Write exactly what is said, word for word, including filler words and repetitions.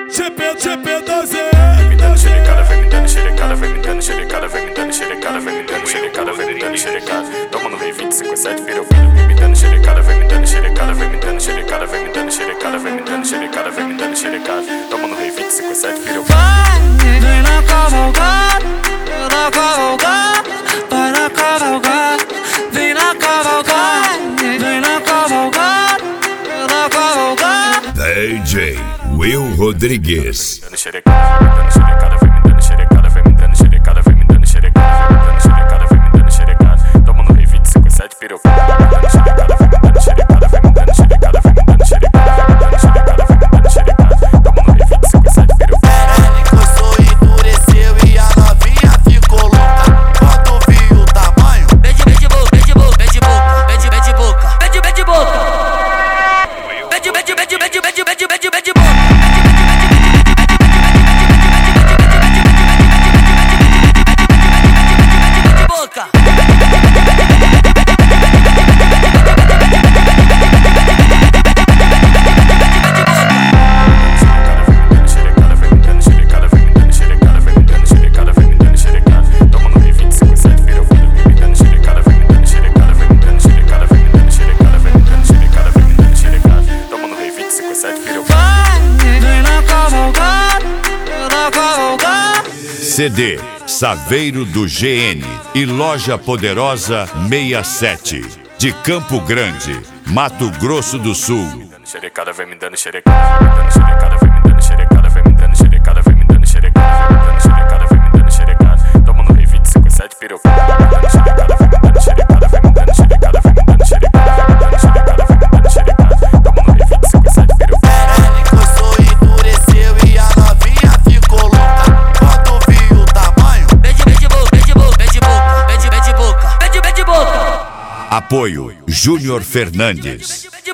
G P, G P doze. Vem me dando xerecada, vem me dando xerecada, vem me dando xerecada, vem me dando xerecada, vem me dando xerecada, vem me dando xerecada. Toma no rei vinte e cinco, sete, vira o filho. Vem me dando xerecada, vem me dando xerecada, vem me dando xerecada, vem me dando xerecada, vem me dando xerecada, vem me dando xerecada. Toma no rei vinte e cinco, sete, vira o filho. Vai, vem na cavalgada, vem na cavalgada, vai na cavalgada, vem na cavalgada, vem na cavalgada, vem na cavalgada. D J Will Rodrigues. Dando xerecada, vem me dando xerecada, vem me dando xerecada, vem me dando xerecada, vem me dando xerecada, vem me dando xerecada, vem me dando xerecada. Toma no rei vinte e cinco, sete, vira o filho. Vem me dando xerecada, vem me dando xerecada, vem me dando xerecada, vem me dando xerecada, vem me dando xerecada, vem me dando xerecada. Toma no rei vinte e cinco, sete, vira o filho. Perene coçou, endureceu e a novinha ficou louca. Quando viu o tamanho, Pede, pede boca, pede boca, pede boca, pede, pede boca, pede, pede boca. Pede, pede, pede, pede, pede, pede, pede, pede boca. C D Saveiro do G N e Loja Poderosa sessenta e sete de Campo Grande, Mato Grosso do Sul. Xerecada, vem me dando xerecada, vem me dando xerecada, vem me dando xerecada, vem me dando xerecada, vem me dando xerecada, vem me dando xerecada, vem me dando xerecada. Toma no rei vinte e cinco, sete, vira o filho. Vem me dando xerecada, vem me dando xerecada, vem me dando xerecada, vem me dando xerecada, vem me dando xerecada, vem me dando xerecada. Toma no rei vinte e cinco, sete, vira o filho. perene coçou, endureceu e a novinha ficou louca. Quando viu o tamanho, Pede, pede boca, pede boca, pede boca, pede, pede boca, pede, pede boca. Apoio Júnior Fernandes.